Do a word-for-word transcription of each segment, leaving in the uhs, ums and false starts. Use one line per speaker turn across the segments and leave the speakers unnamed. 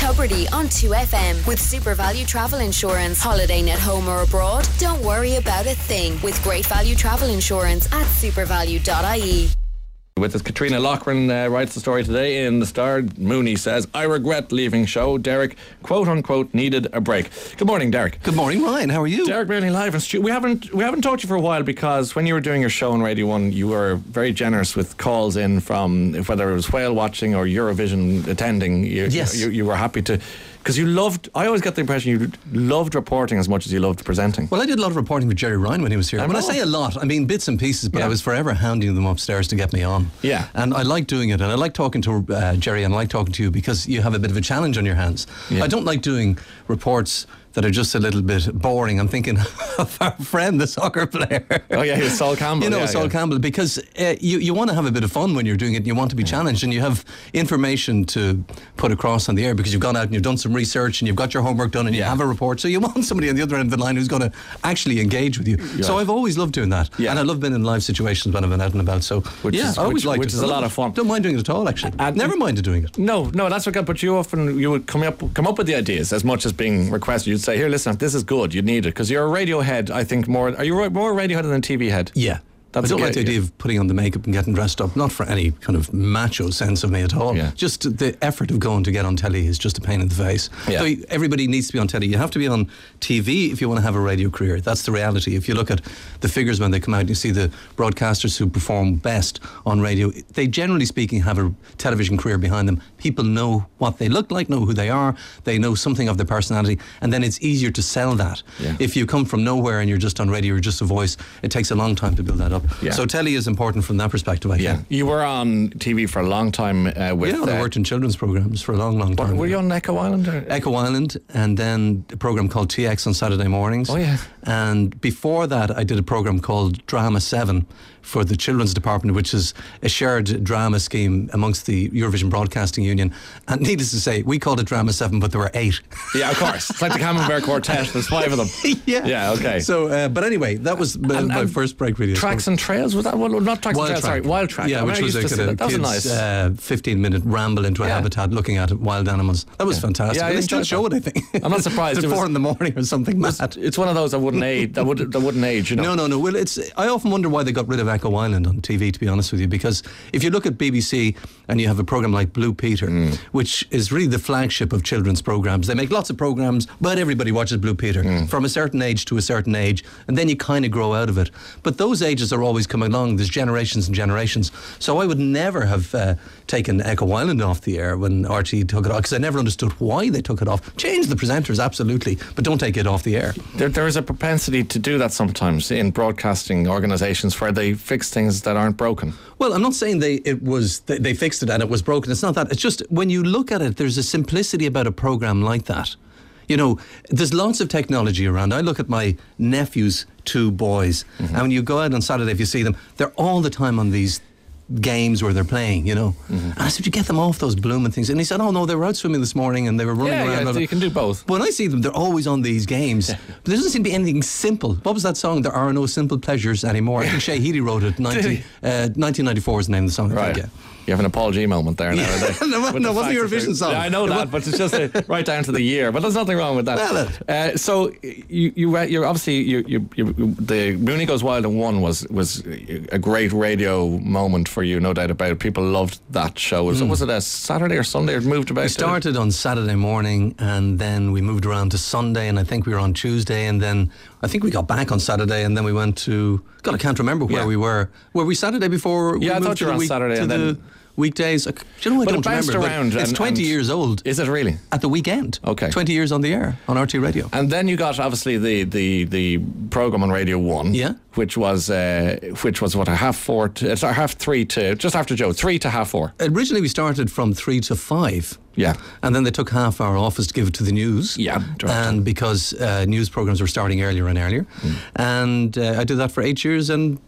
Tubridy on two F M with Super Value Travel Insurance. Holidaying at home or abroad? Don't worry about a thing with Great Value Travel Insurance at supervalue dot I E.
With us, Katrina Loughran uh, writes the story today in the Star. Mooney says, I regret leaving show. Derek, quote unquote, needed a break. Good morning, Derek.
Good morning, Ryan. How are you?
Derek Bailey live in studio. We haven't we haven't talked to you for a while because when you were doing your show on Radio One, you were very generous with calls in from whether it was whale watching or Eurovision attending. You,
yes,
you, you were happy to. Because you loved, I always get the impression you loved reporting as much as you loved presenting.
Well, I did a lot of reporting with Jerry Ryan when he was here.
I
when
know.
I say a lot, I mean bits and pieces, but
yeah.
I was forever hounding them upstairs to get me on.
Yeah.
And I like doing it, and I like talking to uh, Jerry, and I like talking to you because you have a bit of a challenge on your hands.
Yeah.
I don't like doing reports that are just a little bit boring. I'm thinking of our friend, the soccer player.
Oh yeah, he was Sol Campbell.
You know,
yeah,
Sol
yeah.
Campbell, because uh, you, you want to have a bit of fun when you're doing it, and you want to be
yeah.
challenged, and you have information to put across on the air because you've gone out and you've done some research and you've got your homework done and you
yeah.
have a report. So you want somebody on the other end of the line who's going to actually engage with you.
Yeah.
So I've always loved doing that.
Yeah.
And I love being in live situations when I've been out and about. So
which
yeah,
is,
I always
which,
liked
which
it.
is a lot of fun.
Don't mind doing it at all, actually.
And
Never minded doing it.
No, no, that's what. But you often you would come up come up with the ideas as much as being requested. You'd say, "Here, listen, if this is good, you need it," because you're a radio head. I think more. Are you more radio head than a T V head?
Yeah.
That's
I don't
okay,
like the idea
yeah.
of putting on the makeup and getting dressed up, not for any kind of macho sense of me at all.
Yeah.
Just the effort of going to get on telly is just a pain in the face.
Yeah.
So everybody needs to be on telly. You have to be on T V if you want to have a radio career. That's the reality. If you look at the figures when they come out and you see the broadcasters who perform best on radio, they generally speaking have a television career behind them. People know what they look like, know who they are, they know something of their personality, and then it's easier to sell that.
Yeah.
If you come from nowhere and you're just on radio, you're just a voice, it takes a long time to build that up.
Yeah.
So telly is important from that perspective, I
Yeah,
think.
you were on T V for a long time uh, with.
Yeah, I
uh,
worked in children's programs for a long, long time.
Were you on Echo Island? Or?
Echo Island, and then a program called T X on Saturday mornings.
Oh, yeah.
And before that, I did a program called Drama seven for the Children's Department, which is a shared drama scheme amongst the Eurovision Broadcasting Union. And needless to say, we called it Drama seven, but there were eight.
Yeah, of course. It's like the Camembert Quartet. There's five of them.
yeah.
Yeah, okay.
So, uh, but anyway, that was my,
And-
my
and
first break radio.
Tracks and Trails, was that? Well, not Tracks
Wild
and Trails,
Track.
sorry. Wild Track.
Yeah,
I mean,
which
I
was
used
a
to
kind
see
of
that. That was
kids,
nice.
uh, fifteen minute ramble into a
Yeah.
habitat looking at wild animals. That was
Yeah.
fantastic.
Yeah, I
And they still
enjoyed
show
that.
it, I think.
I'm not surprised.
At
It was-
four in the morning or something
It's,
mad.
it's one of those that wouldn't age. That would that wouldn't age. You know.
No, no, no. Well, it's. I often wonder why they got rid of Echo Island on T V, to be honest with you, because if you look at B B C and you have a program like Blue Peter,
Mm.
which is really the flagship of children's programs. They make lots of programs, but everybody watches Blue Peter
Mm.
from a certain age to a certain age, and then you kind of grow out of it. But those ages are always coming along. There's generations and generations. So I would never have uh, taken Echo Island off the air when R T E took it off, because I never understood why they took it off. Change the presenters, absolutely, but don't take it off the air.
There, there is a propensity to do that sometimes in broadcasting organisations where they fix things that aren't broken.
Well, I'm not saying they it was they, they fixed it and it was broken. It's not that. It's just when you look at it, there's a simplicity about a program like that. You know, there's lots of technology around. I look at my nephew's two boys,
Mm-hmm.
and when you go out on Saturday, if you see them, they're all the time on these games where they're playing, you know.
Mm-hmm.
And I said, you get them off those blooming things. And he said, oh no, they were out swimming this morning and they were running
Yeah,
around.
yeah,
blah, blah.
you can do both.
When I see them, they're always on these games. But there doesn't seem to be anything simple. What was that song? There are no simple pleasures anymore. I think Shea Healy wrote it. ninety, uh, nineteen ninety-four is the name of the song. I
Right.
think, yeah.
You have an Paul G moment there now.
Yeah.
Yeah.
No, no, it wasn't a Eurovision song.
Yeah, I know
It
that,
was-
but it's just a, right down to the year. But there's nothing wrong with that.
Well,
uh, so you, you, you're obviously you, you, you, the Mooney Goes Wild in One was was a great radio moment for you, no doubt about it. People loved that show. Was, mm. was it a Saturday or Sunday? It moved about.
We started on Saturday morning, and then we moved around to Sunday, and I think we were on Tuesday, and then I think we got back on Saturday, and then we went to. God, I can't remember where
Yeah.
we were. Were we Saturday before?
Yeah,
we
I
moved
thought
to
you were
the
on
week,
Saturday
to
and
the
then-
weekdays. Do you know? I
But it
don't
bounced
remember.
around
But it's
and-
twenty
and-
years old.
Is it really?
At the weekend.
Okay.
twenty years on the air on R T Radio.
And then you got obviously the the, the program on Radio One,
Yeah.
which was uh, which was what a half four, to, sorry, half three to just after Joe, three to half four.
Originally, we started from three to five.
Yeah.
And then they took half our office to give it to the news.
Yeah, direct.
And because uh, news programs were starting earlier and earlier.
Mm.
And uh, I did that for eight years, and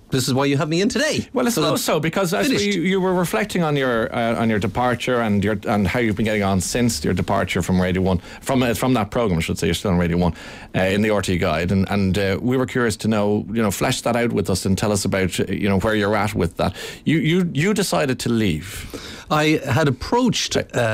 this is why you have me in today.
Well, I
So
suppose
that's
so, because I suppose
finished.
you, you were reflecting on your uh, on your departure and your and how you've been getting on since your departure from Radio One, from uh, from that program, I should say. You're still on Radio One uh, in the R T Guide, and and uh, we were curious to know, you know, flesh that out with us and tell us about, uh, you know, where you're at with that. You you you decided to leave.
I had approached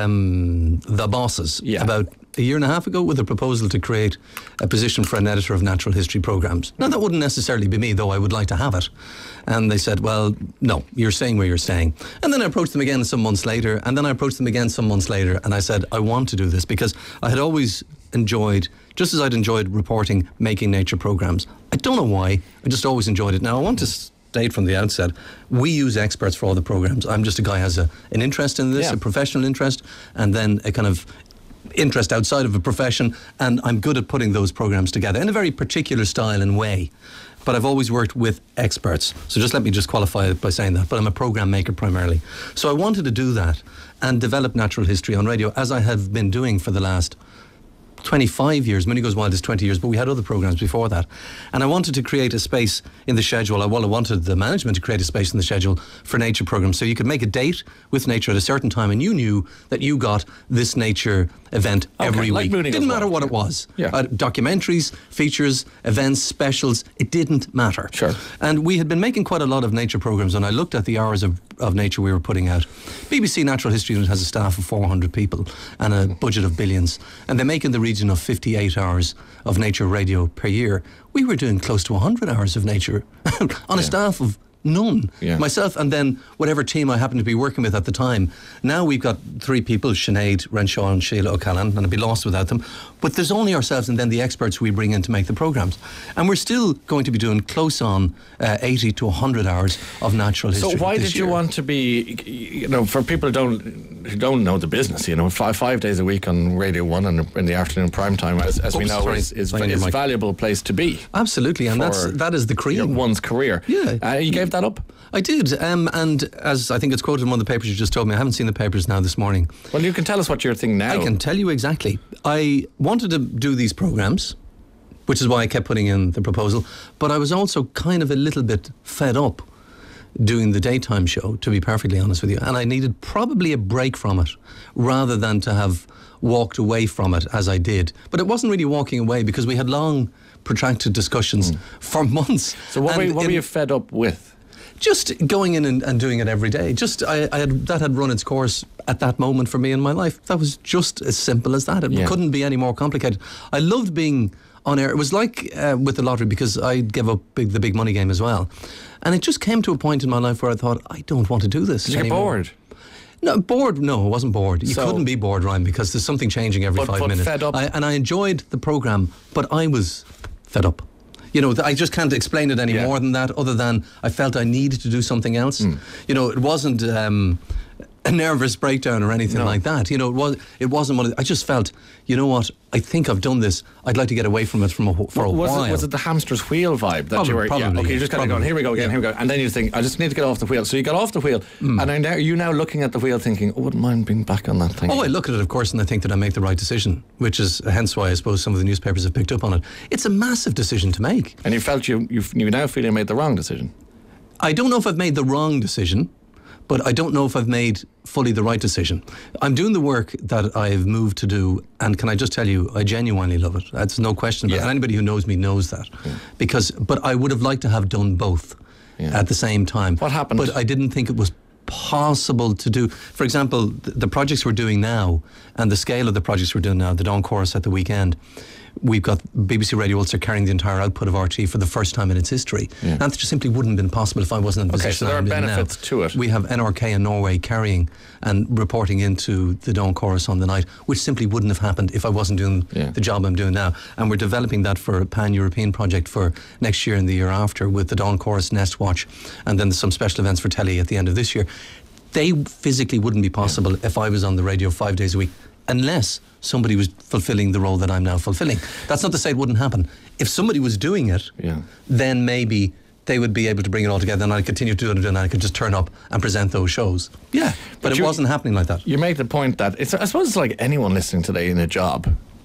um, the bosses
Yeah.
about a year and a half ago with a proposal to create a position for an editor of natural history programs. Now, that wouldn't necessarily be me, though I would like to have it. And they said, well, no, you're staying where you're staying. And then I approached them again some months later, and then I approached them again some months later, and I said, I want to do this because I had always enjoyed, just as I'd enjoyed reporting, making nature programs. I don't know why, I just always enjoyed it. Now, I want to state from the outset, we use experts for all the programs. I'm just a guy who has a, an interest in this,
Yeah.
a professional interest, and then a kind of interest outside of a profession, and I'm good at putting those programs together in a very particular style and way. But I've always worked with experts. So just let me just qualify it by saying that. But I'm a program maker primarily. So I wanted to do that and develop natural history on radio, as I have been doing for the last twenty-five years. Mooney Goes Wild is twenty years, but we had other programs before that. And I wanted to create a space in the schedule. I, well, I wanted the management to create a space in the schedule for nature programs. So you could make a date with nature at a certain time, and you knew that you got this nature event
Okay,
every
like
week.
Mooney Goes
Didn't matter
Wild.
what it was.
Yeah.
Uh, documentaries, features, events, specials. It didn't matter.
Sure.
And we had been making quite a lot of nature programs, and I looked at the hours of, of nature we were putting out. B B C Natural History Unit has a staff of four hundred people and a budget of billions, and they make in the region of fifty-eight hours of nature radio per year. We were doing close to one hundred hours of nature on a staff of none.
Yeah.
Myself and then whatever team I happened to be working with at the time. Now we've got three people, Sinead, Renshaw and Sheila O'Callaghan, and I'd be lost without them. But there's only ourselves and then the experts we bring in to make the programmes. And we're still going to be doing close on uh, eighty to one hundred hours of natural history.
So why
this
did you
year.
want to be, you know, for people who don't who don't know the business, you know, five, five days a week on Radio One and in the afternoon prime time, as, as we
Oops,
know,
sorry.
is is,
Playing your
is a
mic.
valuable place to be.
Absolutely, and that's
for
that is the
Your
cream.
one's career.
Yeah.
Uh, you gave that up?
I did, um, and as I think it's quoted in one of the papers you just told me, I haven't seen the papers now this morning.
Well, you can tell us what you're thinking now.
I can tell you exactly. I wanted to do these programs, which is why I kept putting in the proposal, but I was also kind of a little bit fed up doing the daytime show, to be perfectly honest with you, and I needed probably a break from it rather than to have walked away from it as I did. But it wasn't really walking away because we had long, protracted discussions mm. for months.
So what, were,
And
what were
in-
you fed up with?
Just going in and, and doing it every day. Just I, I had that had run its course at that moment for me in my life. That was just as simple as that. It
Yeah.
couldn't be any more complicated. I loved being on air. It was like uh, with the lottery, because I gave up big, the big money game as well. And it just came to a point in my life where I thought, I don't want to do this
Did you get
anymore.
bored?
No, bored. No, I wasn't bored. You
So-
couldn't be bored, Ryan, because there's something changing every
But-
five
but
minutes.
fed up.
I, and I enjoyed the program, but I was fed up. You know, th- I just can't explain it any
Yeah.
more than that, other than I felt I needed to do something else.
Mm.
You know, it wasn't um, a nervous breakdown or anything
No.
like that. You know, it was. It wasn't one of the, I just felt, you know what? I think I've done this. I'd like to get away from it from a, wh- for a
was
while.
It, was it the hamster's wheel vibe that
Probably-
you were?
probably,
yeah, okay, you
yeah,
just kind of going,
probably.
here we go again,
Yeah.
here we go, and then you think, I just need to get off the wheel. So you got off the wheel,
Mm.
and are now, you now looking at the wheel, thinking, oh, I wouldn't mind being back on that thing.
Oh, I look at it, of course, and I think that I make the right decision, which is hence why I suppose some of the newspapers have picked up on it. It's a massive decision to make.
And you felt you you you now feel you made the wrong decision.
I don't know if I've made the wrong decision, but I don't know if I've made fully the right decision. I'm doing the work that I've moved to do, and can I just tell you, I genuinely love it. That's no question about it.
Yeah.
And anybody who knows me knows that.
Yeah.
Because, but I would have liked to have done both
Yeah.
at the same time.
What happened?
But I didn't think it was possible to do. For example, the, the projects we're doing now, and the scale of the projects we're doing now, the Dawn Chorus at the weekend, we've got B B C Radio Ulster carrying the entire output of R T for the first time in its history.
Yeah.
And that just simply wouldn't have been possible if I wasn't in the
Okay,
position
so there are
I'm in now.
benefits to it.
We have N R K in Norway carrying and reporting into the Dawn Chorus on the night, which simply wouldn't have happened if I wasn't doing
Yeah.
the job I'm doing now. And we're developing that for a pan-European project for next year and the year after, with the Dawn Chorus Nest Watch, and then some special events for telly at the end of this year. They physically wouldn't be possible yeah. if I was on the radio five days a week, unless somebody was fulfilling the role that I'm now fulfilling. That's not to say it wouldn't happen. If somebody was doing it,
Yeah.
then maybe they would be able to bring it all together, and I'd continue to do it, and I could just turn up and present those shows. Yeah, but,
But
it
you-
wasn't happening like that.
You make the point that it's, I suppose it's like anyone listening today in a job.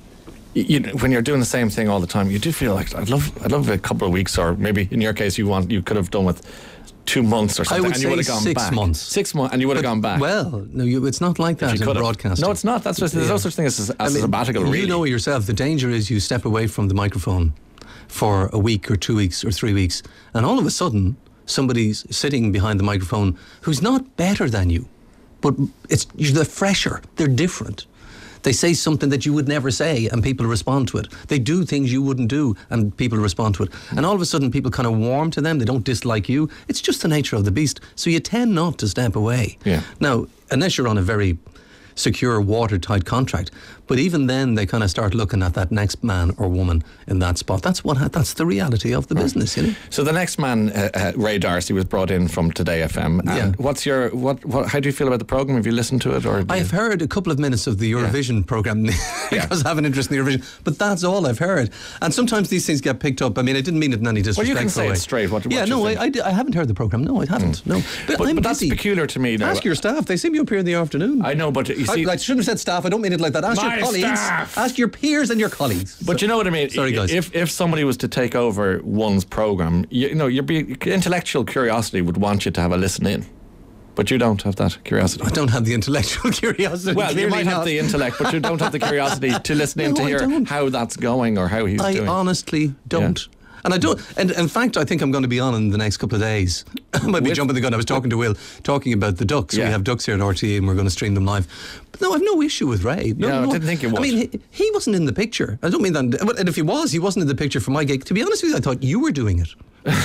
you know, when you're doing the same thing all the time, you do feel like I'd love, I'd love a couple of weeks, or maybe in your case, you want, you could have done with two months or something,
I would
and you
say
would have gone
six
back.
months.
Six months, and you would have gone back.
Well, no, you, it's not like that in broadcasting.
No, it's not. That's what, there's
Yeah.
no such thing as, as
I mean,
a sabbatical. Really,
you know it yourself. The danger is you step away from the microphone for a week or two weeks or three weeks, and all of a sudden, somebody's sitting behind the microphone who's not better than you, but it's they're fresher. They're different. They say something that you would never say and people respond to it. They do things you wouldn't do and people respond to it. And all of a sudden people kind of warm to them. They don't dislike you. It's just the nature of the beast. So you tend not to step away.
Yeah.
Now, unless you're on a very secure, watertight contract. But even then, they kind of start looking at that next man or woman in that spot. That's what. That's the reality of the right. business, you know.
So the next man, uh, uh, Ray D'Arcy, was brought in from Today F M. And
yeah.
What's your what, what? How do you feel about the program? Have you listened to it, or?
I've
you...
heard a couple of minutes of the Eurovision yeah. program because I have an interest in the Eurovision. But that's all I've heard. And sometimes these things get picked up. I mean, I didn't mean it in any disrespectful way.
Well, you can say
way.
it straight. What?
Yeah,
what
no,
I,
I, I haven't heard the program. No, I haven't. Mm. No,
but, but, but that's peculiar to me. Now.
Ask your staff. They seem to appear in the afternoon.
I know, but you see,
I, I shouldn't have said staff. I don't mean it like that. Ask
My
your colleagues.
Staff.
Ask your peers and your colleagues.
But so, you know what I mean.
Sorry, guys.
If if somebody was to take over one's program, you, you know, your intellectual curiosity would want you to have a listen in. But you don't have that curiosity.
I don't have the intellectual curiosity.
Well, you might
not.
have the intellect, but you don't have the curiosity to listen in
no,
to hear how that's going or how he's
I
doing.
I honestly don't. Yeah. And I don't. And in fact, I think I'm going to be on in the next couple of days. I might be With, jumping the gun. I was talking to Will, talking about the ducks. Yeah. We have ducks here at R T E, and we're going to stream them live. But no, I've no issue with Ray. No,
yeah,
no.
I didn't think it was.
I mean, he, he wasn't in the picture. I don't mean that. And if he was, he wasn't in the picture for my gig. To be honest with you, I thought you were doing it.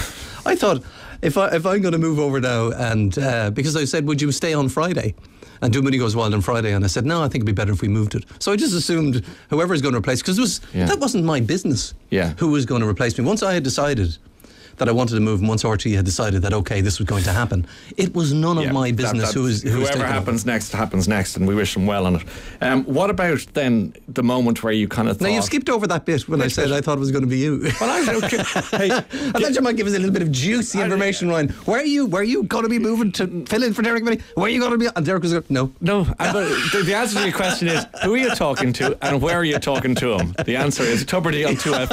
I thought if I if I'm going to move over now, and uh, because I said, would you stay on Friday? And do Mooney Goes Wild on Friday, and I said, no, I think it'd be better if we moved it. So I just assumed whoever's going to replace, because it was yeah. that wasn't my business.
Yeah.
Who was going to replace me? Once I had decided that I wanted to move, and once R T E had decided that okay, this was going to happen, it was none
yeah,
of my business.
That, that,
who was who
whoever
was
happens
over.
next happens next, and we wish them well on it. Um, what about then the moment where you kind of thought?
Now you've skipped over that bit when I said bit? I thought it was going to be you.
Well, I, okay, hey,
I thought you might give us a little bit of juicy information, Ryan. Where are you? Where are you going to be moving to fill in for Derek Minnie? Where are you going to be? And Derek was going, no,
no. the, the answer to your question is who are you talking to, and where are you talking to him? The answer is Tubridy on two F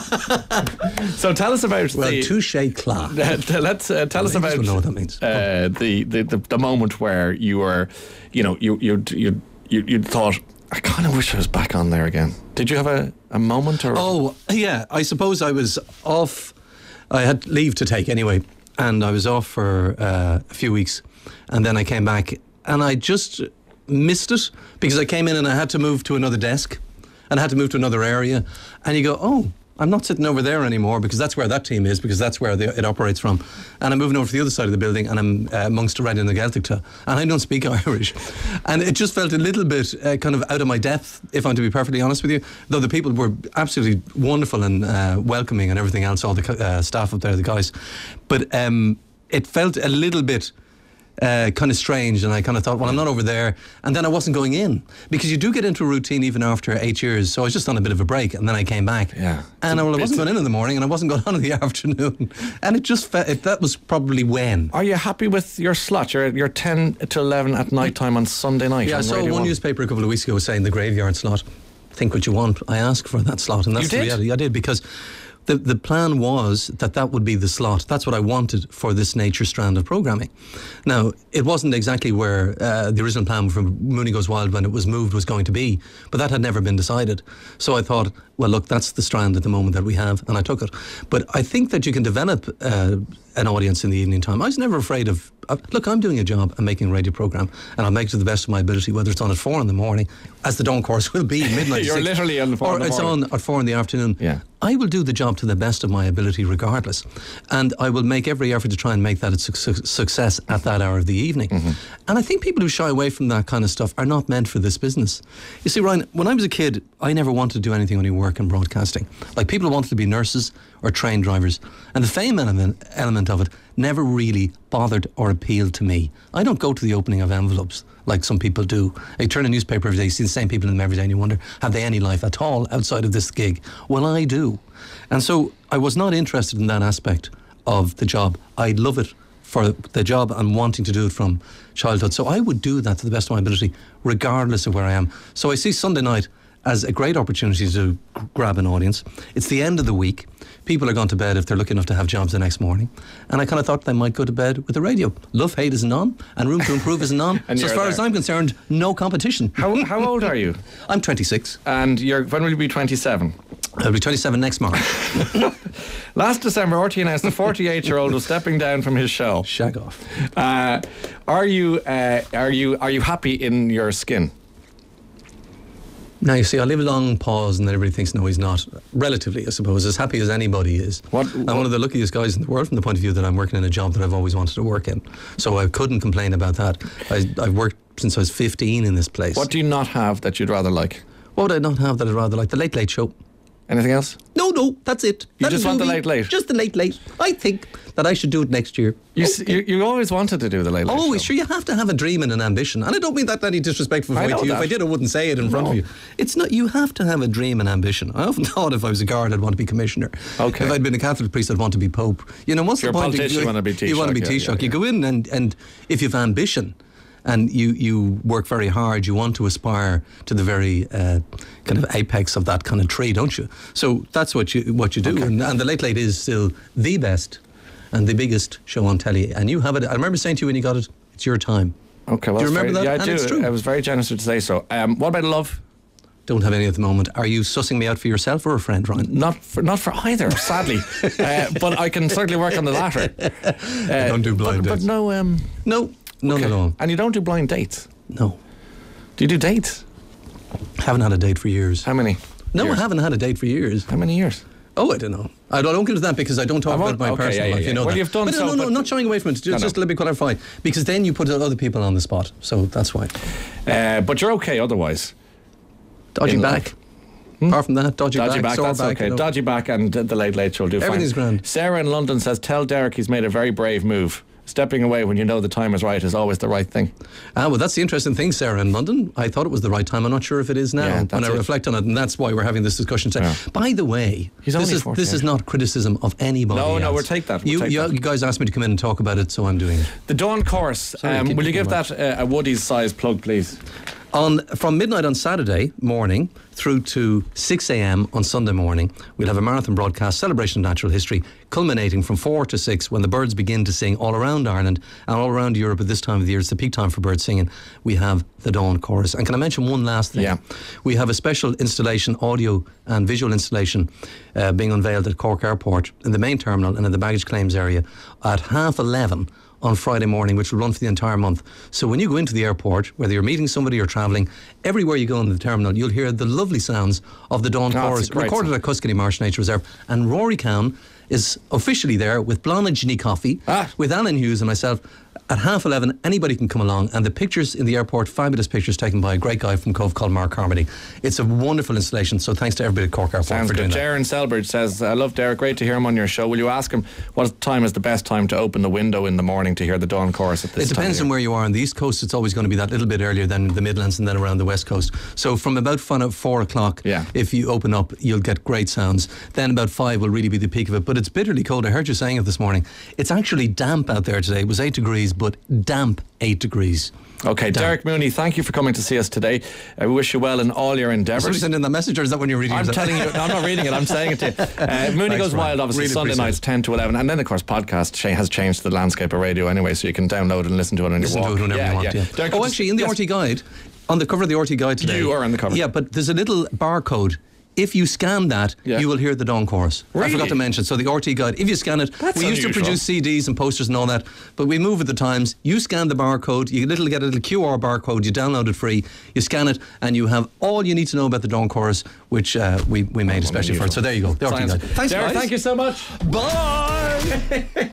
M. So tell us about
well,
the
touche, Clark.
Uh, let's uh, tell
I
us about
know what that means.
Uh, the, the, the the moment where you were, you know, you you you you, you thought, I kind of wish I was back on there again. Did you have a, a moment? Or
oh yeah, I suppose I was off. I had leave to take anyway, and I was off for uh, a few weeks, and then I came back, and I just missed it because I came in and I had to move to another desk, and I had to move to another area, and you go, oh, I'm not sitting over there anymore because that's where that team is, because that's where the, it operates from. And I'm moving over to the other side of the building, and I'm uh, amongst Red and the Gaeltachta, and I don't speak Irish. And it just felt a little bit uh, kind of out of my depth, if I'm to be perfectly honest with you, though the people were absolutely wonderful and uh, welcoming and everything else, all the uh, staff up there, the guys. But um, it felt a little bit Uh, kind of strange, and I kind of thought, well, I'm not over there, and then I wasn't going in, because you do get into a routine even after eight years. So I was just on a bit of a break, and then I came back,
yeah.
and I, well, I wasn't going in in the morning, and I wasn't going on in the afternoon, and it just felt, it, that was probably when.
Are you happy with your slot? You're, you're ten to eleven at night time on Sunday night.
Yeah, I saw one newspaper a couple of weeks ago saying the graveyard slot. Think what you want. I asked for that slot, and that's
you did?
the reality. I did, because The the plan was that that would be the slot. That's what I wanted for this nature strand of programming. Now, it wasn't exactly where uh, the original plan for Mooney Goes Wild when it was moved was going to be, but that had never been decided. So I thought, well, look, that's the strand at the moment that we have, and I took it. But I think that you can develop uh, an audience in the evening time. I was never afraid of, uh, look, I'm doing a job, I'm making a radio programme, and I'll make it to the best of my ability, whether it's on at four in the morning, as the dawn course will be, midnight.
You're
six,
literally on the four
or
in the
it's
morning.
on at four in the afternoon.
Yeah.
I will do the job to the best of my ability regardless, and I will make every effort to try and make that a su- success at that hour of the evening. Mm-hmm. And I think people who shy away from that kind of stuff are not meant for this business. You see, Ryan, when I was a kid, I never wanted to do anything only work in broadcasting. Like, people wanted to be nurses or train drivers, and the fame element, element of it never really bothered or appealed to me. I don't go to the opening of envelopes like some people do. I turn a newspaper every day, see the same people in them every day, and you wonder, have they any life at all outside of this gig? Well, I do. And so I was not interested in that aspect of the job. I love it for the job and wanting to do it from childhood. So I would do that to the best of my ability, regardless of where I am. So I see Sunday night as a great opportunity to grab an audience. It's the end of the week. People are going to bed if they're lucky enough to have jobs the next morning. And I kind of thought they might go to bed with the radio. Love, Hate isn't on, and Room to Improve isn't on.
And
so as far
there.
as I'm concerned, no competition.
How how old are you?
I'm twenty-six.
And you're when will you be twenty-seven?
I'll be twenty-seven next March.
Last December, R T announced the forty-eight-year-old was stepping down from his show.
Shag off.
Uh, are you uh, are you are you happy in your skin?
Now, you see, I leave a long pause and then everybody thinks, no, he's not. Relatively, I suppose, as happy as anybody is.
What,
I'm
what?
one of the luckiest guys in the world from the point of view that I'm working in a job that I've always wanted to work in. So I couldn't complain about that. I, I've worked since I was fifteen in this place.
What do you not have that you'd rather like?
What would I not have that I'd rather like? The Late Late Show.
Anything else?
No, no, that's it.
You
That'll
just want
do
the
me.
Late Late?
Just the Late Late. I think that I should do it next year.
You, s you you always wanted to do the Late Late
Always,
Show.
sure, you have to have a dream and an ambition. And I don't mean that any disrespectful
I
way
know
to you.
that.
If I did, I wouldn't say it in front
No.
of you. It's not, you have to have a dream and ambition. I often thought if I was a guard, I'd want to be commissioner.
Okay.
If I'd been a Catholic priest, I'd want to be pope. You know, what's
If you're
the
a
point? of-
politician, you want to be Taoiseach,
You want to be
yeah,
Taoiseach.
yeah,
You
yeah.
go in and, and if you've ambition, and you, you work very hard, you want to aspire to the very uh, kind of apex of that kind of tree, don't you? So that's what you what you do.
Okay.
And, and the Late Late is still the best and the biggest show on telly. And you have it. I remember saying to you when you got it, it's your time.
Okay, well,
Do you
that's
remember
very,
that?
Yeah, I
And
do.
it's true.
I was very generous to say so. Um, what about love?
Don't have any at the moment. Are you sussing me out for yourself or a friend, Ryan?
Not for not for either, sadly. uh, but I can certainly work on the latter. Uh,
I don't do blind
but,
dates.
But no, um,
No, none
okay.
at all.
And you don't do blind dates.
No.
Do you do dates?
Haven't had a date for years.
How many?
No,
years?
I haven't had a date for years.
How many years?
Oh, I don't know. I don't, I don't get into that because I don't talk
I won't-
about my
okay,
personal
yeah, yeah,
life.
yeah.
You know
Well,
that.
you've done
but
so,
no, no,
but-
not shying away from it. Just,
No, no.
just let me clarify. Because then you put other people on the spot. So that's why.
Uh, but you're okay otherwise.
Dodgy
In
back. Apart from that, dodgy,
Dodgy
back,
back,
sore
that's
back.
okay.
you know.
Dodgy back and uh, the Late Late Show will do fine.
Everything's grand.
Sarah in London says, tell Derek he's made a very brave move. Stepping away when you know the time is right is always the right thing.
Ah, well, that's the interesting thing, Sarah, in London. I thought it was the right time. I'm not sure if it is now.
Yeah,
when
that's
I
it.
reflect on it, and that's why we're having this discussion today.
Yeah.
By the way,
He's
this
only
is
forty,
this is
yeah.
not criticism of anybody.
No, no,
else.
we'll take that, we'll
you,
take
you,
that.
you guys asked me to come in and talk about it, so I'm doing it.
The Dawn Chorus,
Sorry,
um,
keep
will you
it
give
much.
that uh, a Woody's size plug, please?
On from midnight on Saturday morning through to six a.m. on Sunday morning, we'll have a marathon broadcast, celebration of natural history, culminating from four to six when the birds begin to sing all around Ireland and all around Europe at this time of the year. It's the peak time for bird singing. We have the Dawn Chorus. And can I mention one last thing?
Yeah.
We have a special installation, audio and visual installation, uh, being unveiled at Cork Airport in the main terminal and in the baggage claims area at half eleven on Friday morning, which will run for the entire month. So when you go into the airport, whether you're meeting somebody or travelling, everywhere you go in the terminal, you'll hear the lovely sounds of the Dawn
Oh, it's a
Chorus,
great
recorded
song.
at Tuscany Marsh Nature Reserve. And Rory Cowan is officially there with Blonde and Ginny Coffee,
Ah.
with Alan Hughes and myself. At half eleven, anybody can come along, and the pictures in the airport, fabulous pictures taken by a great guy from Cove called Mark Carmody. It's a wonderful installation, so thanks to everybody at Cork Airport
Sounds
for doing
good.
that.
Jaron Selbridge says, I love Derek, great to hear him on your show. Will you ask him what time is the best time to open the window in the morning to hear the Dawn Chorus at this
It depends
time
on where you are. On the East Coast, it's always going to be that little bit earlier than the Midlands and then around the West Coast. So from about fun at four o'clock,
Yeah.
if you open up, you'll get great sounds. Then about five will really be the peak of it. But it's bitterly cold. I heard you saying it this morning. It's actually damp out there today. It was eight degrees, but damp eight degrees.
Okay,
Damn.
Derek Mooney, thank you for coming to see us today. I wish you well in all your
Somebody
endeavours.
sent in that message, or is that when you're reading
I'm
yourself?
telling you, no, I'm not reading it, I'm saying it to you. Uh, Mooney
Thanks,
Goes
Ryan.
Wild, obviously,
Really
Sunday
appreciate
nights
it.
ten to eleven. And then, of course, podcast cha- has changed the landscape of radio anyway, so you can download it and listen to it on
Listen
your walk.
to it whenever
yeah,
you want,
yeah.
yeah.
Derek,
oh,
just-
actually, in the
yes.
R T Guide, on the cover of the R T Guide today.
You are on the cover.
Yeah, but there's a little barcode. If you scan that,
Yeah.
you will hear the Dawn Chorus. I
Really?
forgot to mention. So the R T Guide, if you scan it,
That's
we used to
unusual.
produce C Ds and posters and all that, but we move with the times. You scan the barcode, you little get a little Q R barcode, you download it free, you scan it, and you have all you need to know about the Dawn Chorus, which uh, we, we made especially for it. So there you go, the R T
Science.
Guide. Thanks,
Derek,
guys.
thank you so much.
Bye!